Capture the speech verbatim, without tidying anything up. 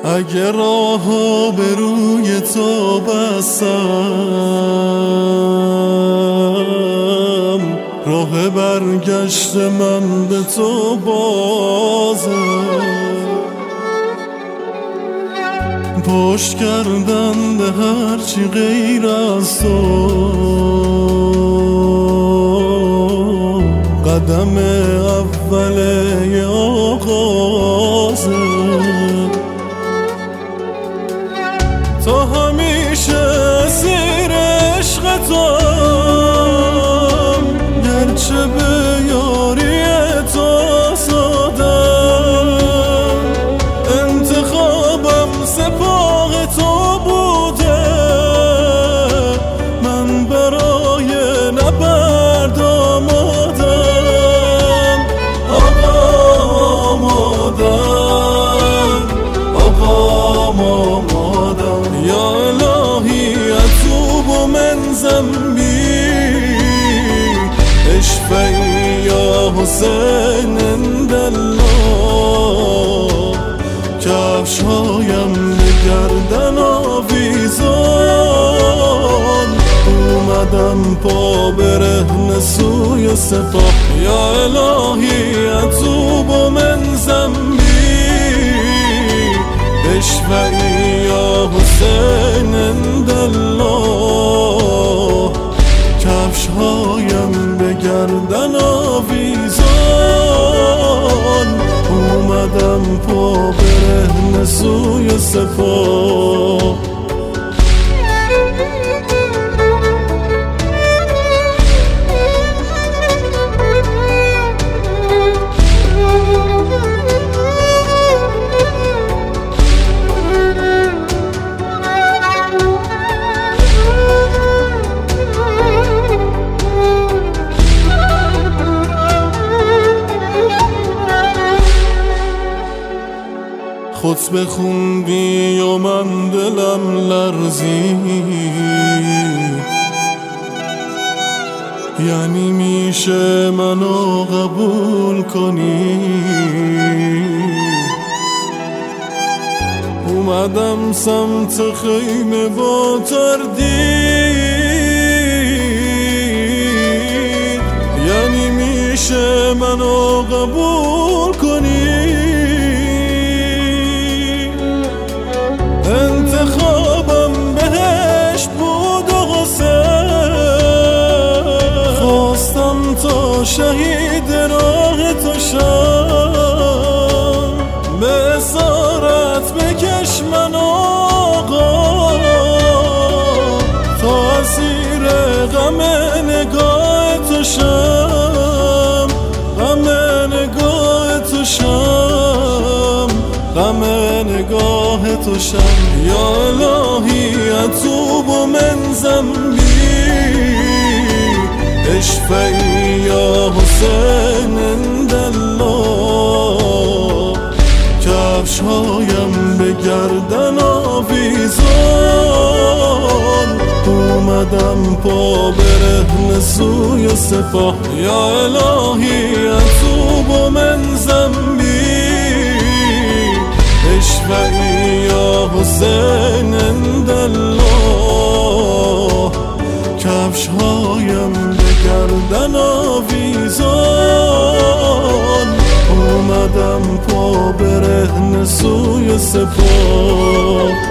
اگه راهو به روی تو بستم، راه برگشت من به تو بازه. پشت کردن به هرچی غیر از تو، قدم اول یه آغازه. تو همیشه اسیر عشق توام، گرچه به یاری تو سادم. انتخابم سپاه تو بوده، من برای نبرد آمادم. آقا آمادم، آقا آمادم. یا الهی اتوب من ذنبی، اشفعی یا حسین عند الله. کفشهایم به گردن آویزان، اومدم پا برهنه سوی سپاه. یا الهی اتوب من ذنبی، اشفعی یا حسین عند الله. کفشهایم به گردن آویزان، اومدم پا برهنه سوی سپاه. خود بخوندی و من دلم لرزی، یعنی میشه منو قبول کنی. اومدم سمت خیمه با تردید، یعنی میشه منو قبول کنی. انتخابم بهشت بود و حسین، خواستم تا شهید راه تو شم. به اسارت بکش من آقا، تا اسیر غم نگاه تو شم. غم نگاه تو شم، غم نگاه تو شم. یا الهی اتوب من ذنبی، اشفعی یا حسین عند الله. کفشهایم به گردن آویزان، اومدم پا برهنه سوی سپاه. یا الهی اتوب من ذنبی، اشفعی یا حسین عند الله. کفشهایم به گردن آویزان، اومدم پا برهنه سوی سپاه.